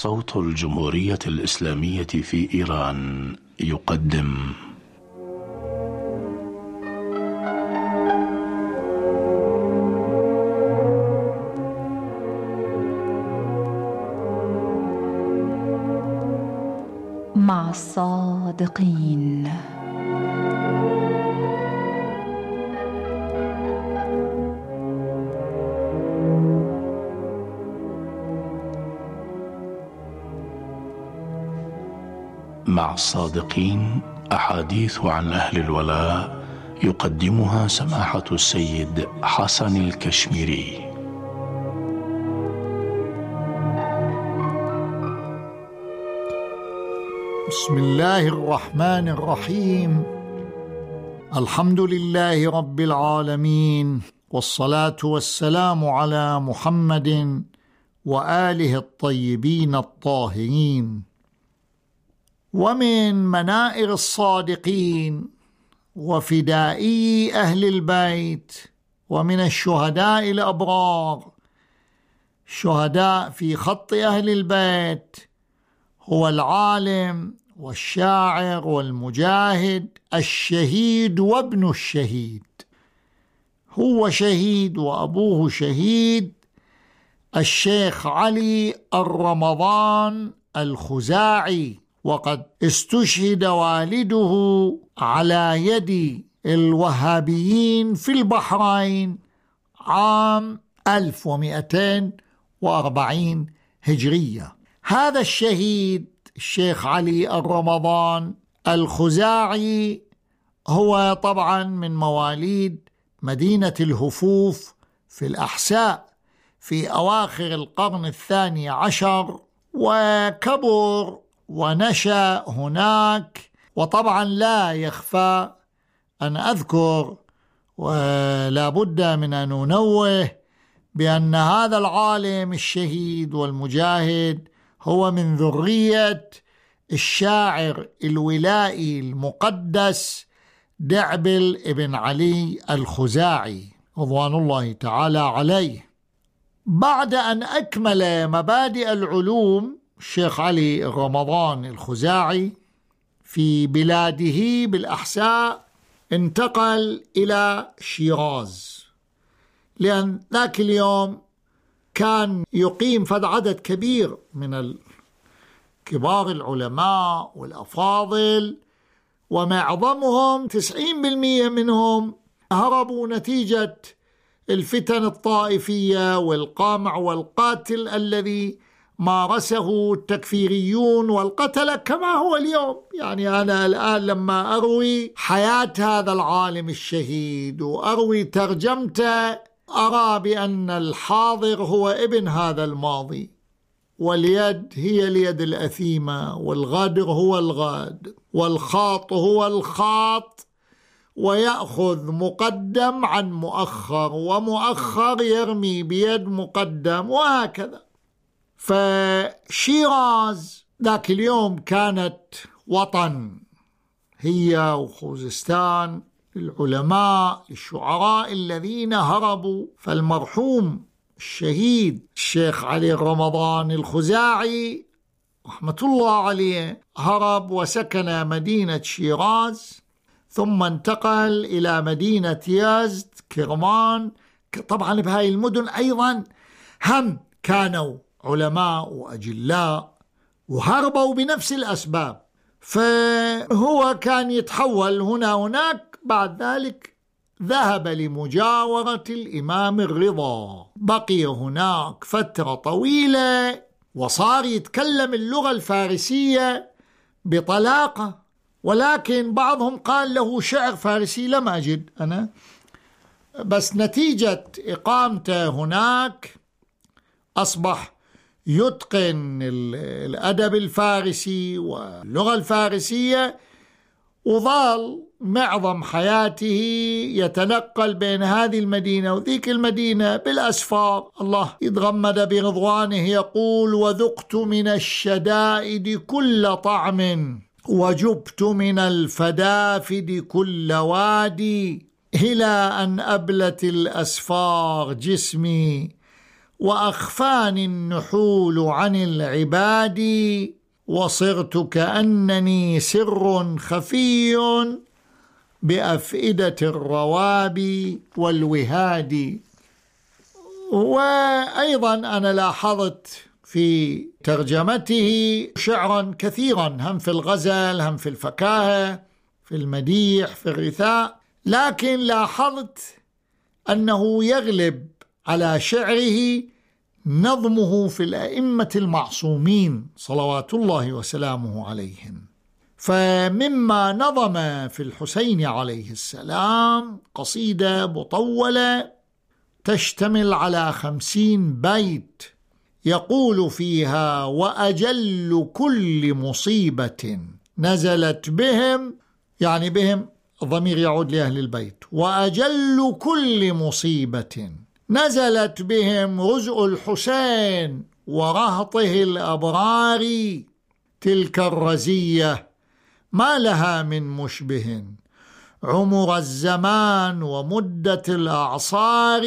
صوت الجمهورية الإسلامية في إيران يقدم مع الصادقين. مع الصادقين، أحاديث عن أهل الولاء يقدمها سماحة السيد حسن الكشميري. بسم الله الرحمن الرحيم. الحمد لله رب العالمين، والصلاة والسلام على محمد وآله الطيبين الطاهرين. ومن منائر الصادقين وفدائي أهل البيت ومن الشهداء الأبرار، شهداء في خط أهل البيت، هو العالم والشاعر والمجاهد الشهيد وابن الشهيد. هو شهيد وأبوه شهيد، الشيخ علي الرمضان الخزاعي، وقد استشهد والده على يد الوهابيين في البحرين عام 1240 هجرية. هذا الشهيد الشيخ علي الرمضان الخزاعي هو طبعا من مواليد مدينة الهفوف في الأحساء في أواخر القرن 12، وكبر ونشأ هناك. وطبعا لا يخفى أن أذكر ولا بد من أن ننوه بأن هذا العالم الشهيد والمجاهد هو من ذرية الشاعر الولائي المقدس دعبل ابن علي الخزاعي رضوان الله تعالى عليه. بعد أن أكمل مبادئ العلوم الشيخ علي الرمضان الخزاعي في بلاده بالأحساء، انتقل إلى شيراز، لأن ذاك اليوم كان يقيم فد عدد كبير من كبار العلماء والأفاضل، ومعظمهم 90% منهم هربوا نتيجة الفتن الطائفية والقامع والقاتل الذي مارسه التكفيريون والقتلة كما هو اليوم. يعني أنا الآن لما أروي حياة هذا العالم الشهيد وأروي ترجمته، أرى بأن الحاضر هو ابن هذا الماضي، واليد هي اليد الأثيمة، والغادر هو الغاد، والخاط هو الخاط، ويأخذ مقدم عن مؤخر، ومؤخر يرمي بيد مقدم، وهكذا. فشيراز ذاك اليوم كانت وطن، هي وخوزستان للعلماء الشعراء الذين هربوا. فالمرحوم الشهيد الشيخ علي رمضان الخزاعي رحمة الله عليه هرب وسكن مدينة شيراز، ثم انتقل إلى مدينة يزد، كرمان. طبعا بهاي المدن أيضا هم كانوا علماء وأجلاء وهربوا بنفس الأسباب، فهو كان يتحول هنا هناك. بعد ذلك ذهب لمجاورة الإمام الرضا، بقي هناك فترة طويلة، وصار يتكلم اللغة الفارسية بطلاقة، ولكن بعضهم قال له شعر فارسي لم أجد أنا، بس نتيجة إقامته هناك أصبح يتقن الأدب الفارسي واللغة الفارسية، وظل معظم حياته يتنقل بين هذه المدينة وذيك المدينة بالأسفار. الله يتغمد برضوانه يقول: وذقت من الشدائد كل طعم، وجبت من الفدافد كل وادي، إلى أن أبلت الأسفار جسمي، وأخفاني النحول عن العباد، وصرت كأنني سر خفي بأفئدة الرواب والوهاد. وأيضا أنا لاحظت في ترجمته شعرا كثيرا، هم في الغزل، هم في الفكاهة، في المديح، في الرثاء، لكن لاحظت أنه يغلب على شعره نظمه في الأئمة المعصومين صلوات الله وسلامه عليهم. فمما نظم في الحسين عليه السلام قصيدة مطولة تشتمل على 50 بيت، يقول فيها: وأجل كل مصيبة نزلت بهم، يعني بهم الضمير يعود لأهل البيت، وأجل كل مصيبة نزلت بهم رزء الحسين ورهطه الأبرار، تلك الرزية ما لها من مشبه، عمر الزمان ومدة الأعصار،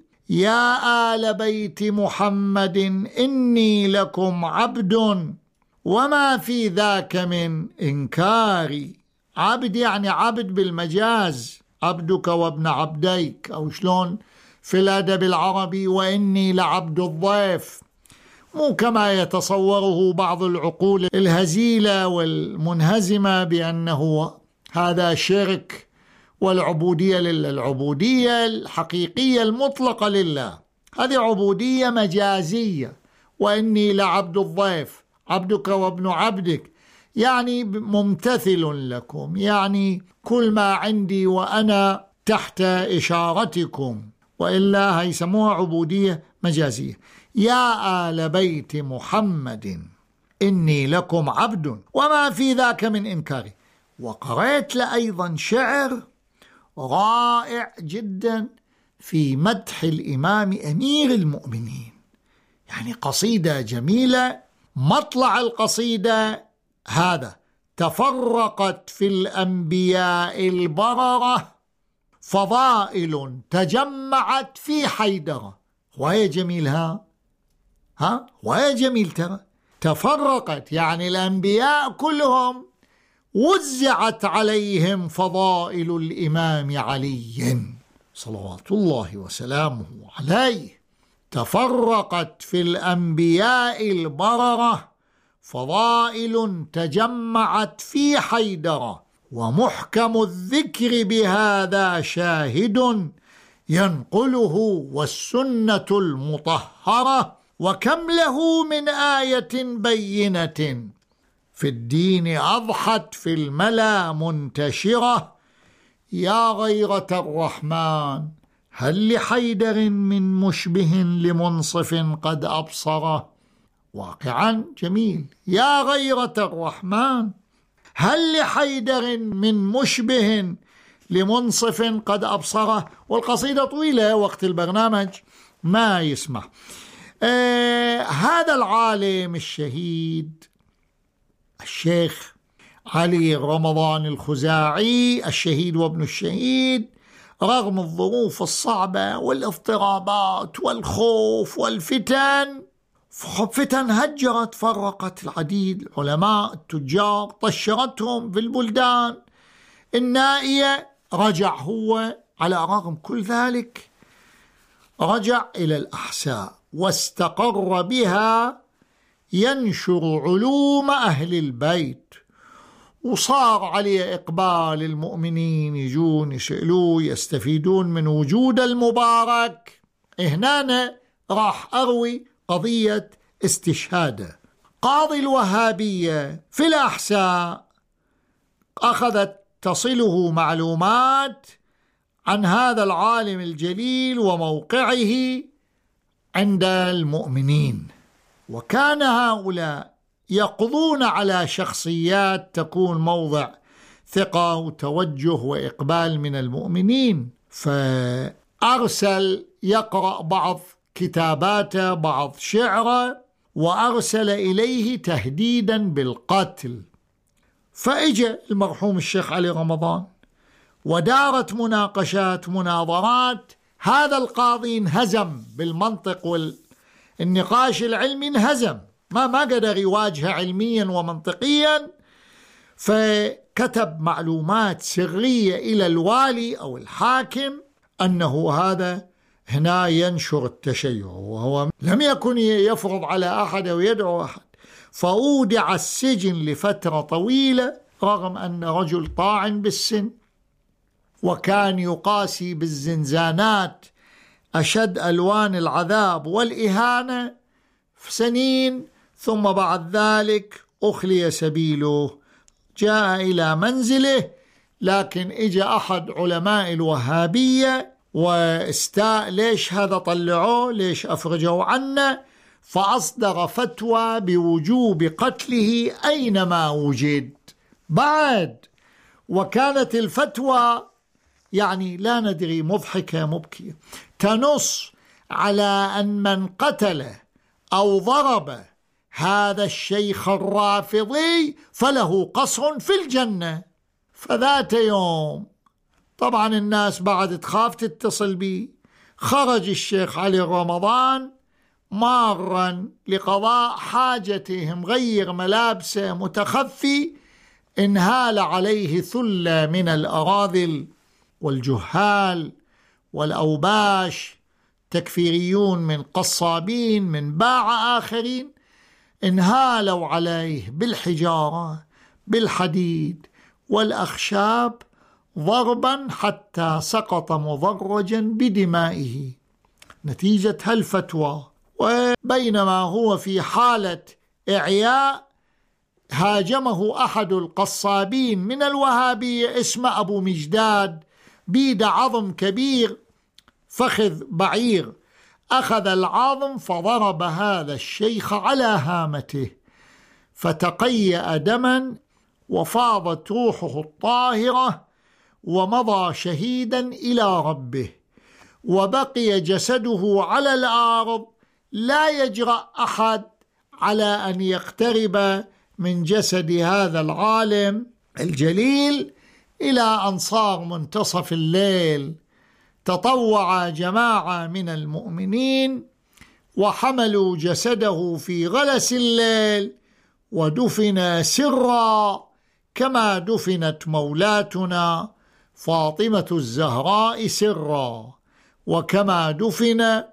يا آل بيت محمد إني لكم عبد وما في ذاك من إنكاري. عبد يعني عبد بالمجاز، عبدك وابن عبديك، أو شلون في الأدب العربي وإني لعبد الضيف، مو كما يتصوره بعض العقول الهزيلة والمنهزمة بأنه هذا شرك والعبودية لله. العبودية الحقيقية المطلقة لله هذه عبودية مجازية، وإني لعبد الضيف، عبدك وابن عبدك، يعني ممتثل لكم، يعني كل ما عندي وأنا تحت إشارتكم، وإلا يسموها عبودية مجازية. يا آل بيت محمد إني لكم عبد وما في ذاك من إنكاري. وقرأت له أيضا شعر رائع جدا في مدح الإمام أمير المؤمنين، يعني قصيدة جميلة. مطلع القصيدة هذا: تفرقت في الأنبياء البررة فضائل تجمعت في حيدرة. وهي جميل، وهي جميل ترى. تفرقت يعني الأنبياء كلهم وزعت عليهم فضائل الإمام علي صلوات الله وسلامه عليه. تفرقت في الأنبياء البررة فضائل تجمعت في حيدرة، ومحكم الذكر بهذا شاهد ينقله والسنة المطهرة، وكم له من آية بينة في الدين أضحت في الملا منتشرة. يا غيرة الرحمن هل لحيدر من مشبه لمنصف قد أبصره. واقعا جميل. يا غيرة الرحمن هل لحيدر من مشبه لمنصف قد أبصره. والقصيدة طويلة، وقت البرنامج ما يسمح. هذا العالم الشهيد الشيخ علي رمضان الخزاعي، الشهيد وابن الشهيد، رغم الظروف الصعبة والاضطرابات والخوف والفتن، فتن هجرت فرقت العديد، العلماء التجار طشرتهم في البلدان النائية، رجع هو على رغم كل ذلك رجع إلى الأحساء واستقر بها ينشر علوم أهل البيت، وصار عليه إقبال المؤمنين يجون يسألوه يستفيدون من وجود المبارك. هنا راح أروي قضية استشهاده. قاضي الوهابية في الأحساء أخذت تصله معلومات عن هذا العالم الجليل وموقعه عند المؤمنين، وكان هؤلاء يقضون على شخصيات تكون موضع ثقة وتوجه وإقبال من المؤمنين، فأرسل يقرأ بعض كتاباته بعض شعره، وأرسل إليه تهديدا بالقتل. فإجى المرحوم الشيخ علي رمضان ودارت مناقشات مناظرات. هذا القاضي انهزم بالمنطق النقاش العلمي انهزم، ما قدر يواجه علميا ومنطقيا، فكتب معلومات سرية إلى الوالي أو الحاكم أنه هذا هنا ينشر التشيع، وهو لم يكن يفرض على أحد أو يدعو أحد. فأودع السجن لفترة طويلة رغم أن رجل طاعن بالسن، وكان يقاسي بالزنزانات أشد ألوان العذاب والإهانة في سنين، ثم بعد ذلك أخلي سبيله، جاء إلى منزله. لكن إجا أحد علماء الوهابية واستاء، ليش هذا طلعوه، ليش أفرجوا عنه، فأصدر فتوى بوجوب قتله أينما وجد بعد. وكانت الفتوى يعني لا ندري مضحكة مبكية، تنص على أن من قتل أو ضرب هذا الشيخ الرافضي فله قصر في الجنة. فذات يوم طبعا الناس بعد تخاف تتصل بي، خرج الشيخ علي رمضان مارا لقضاء حاجته، مغير ملابسه متخفي، انهال عليه ثلة من الأراذل والجهال والأوباش، تكفيريون من قصابين من باع آخرين، انهالوا عليه بالحجارة بالحديد والأخشاب ضربا حتى سقط مضرجا بدمائه نتيجة هالفتوى. وبينما هو في حالة إعياء هاجمه أحد القصابين من الوهابية اسمه أبو مجداد، بيد عظم كبير فخذ بعير، أخذ العظم فضرب هذا الشيخ على هامته فتقيأ دما وفاضت روحه الطاهرة ومضى شهيدا إلى ربه، وبقي جسده على الأرض لا يجرأ أحد على أن يقترب من جسد هذا العالم الجليل، إلى أن صار منتصف الليل تطوع جماعة من المؤمنين وحملوا جسده في غلس الليل ودفن سرا كما دفنت مولاتنا فاطمة الزهراء سرا، وكما دفن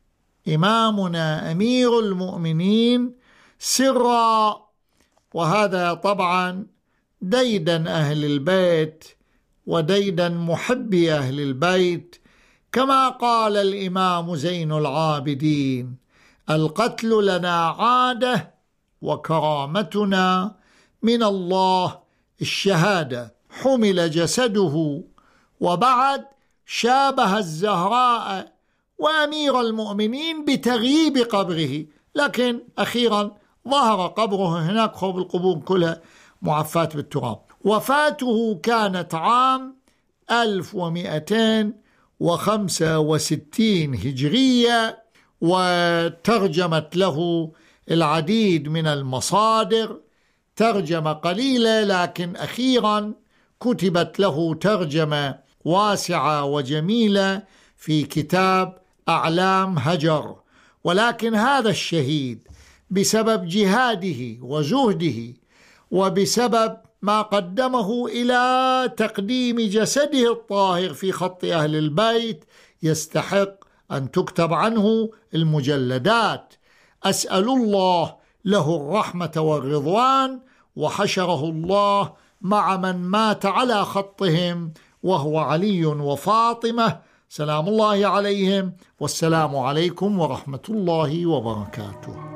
إمامنا أمير المؤمنين سرا. وهذا طبعا ديدن أهل البيت وديدن محبي أهل البيت، كما قال الإمام زين العابدين: القتل لنا عادة وكرامتنا من الله الشهادة. حمل جسده وبعد شابه الزهراء وأمير المؤمنين بتغييب قبره، لكن أخيرا ظهر قبره هناك، خوب القبور كلها معفات بالتراب. وفاته كانت عام 1265 هجرية، وترجمت له العديد من المصادر، ترجمة قليلة لكن أخيرا كتبت له ترجمة واسعة وجميلة في كتاب أعلام هجر. ولكن هذا الشهيد بسبب جهاده وزهده وبسبب ما قدمه إلى تقديم جسده الطاهر في خط أهل البيت يستحق أن تكتب عنه المجلدات. أسأل الله له الرحمة والرضوان، وحشره الله مع من مات على خطهم وهو علي وفاطمة سلام الله عليهم، والسلام عليكم ورحمة الله وبركاته.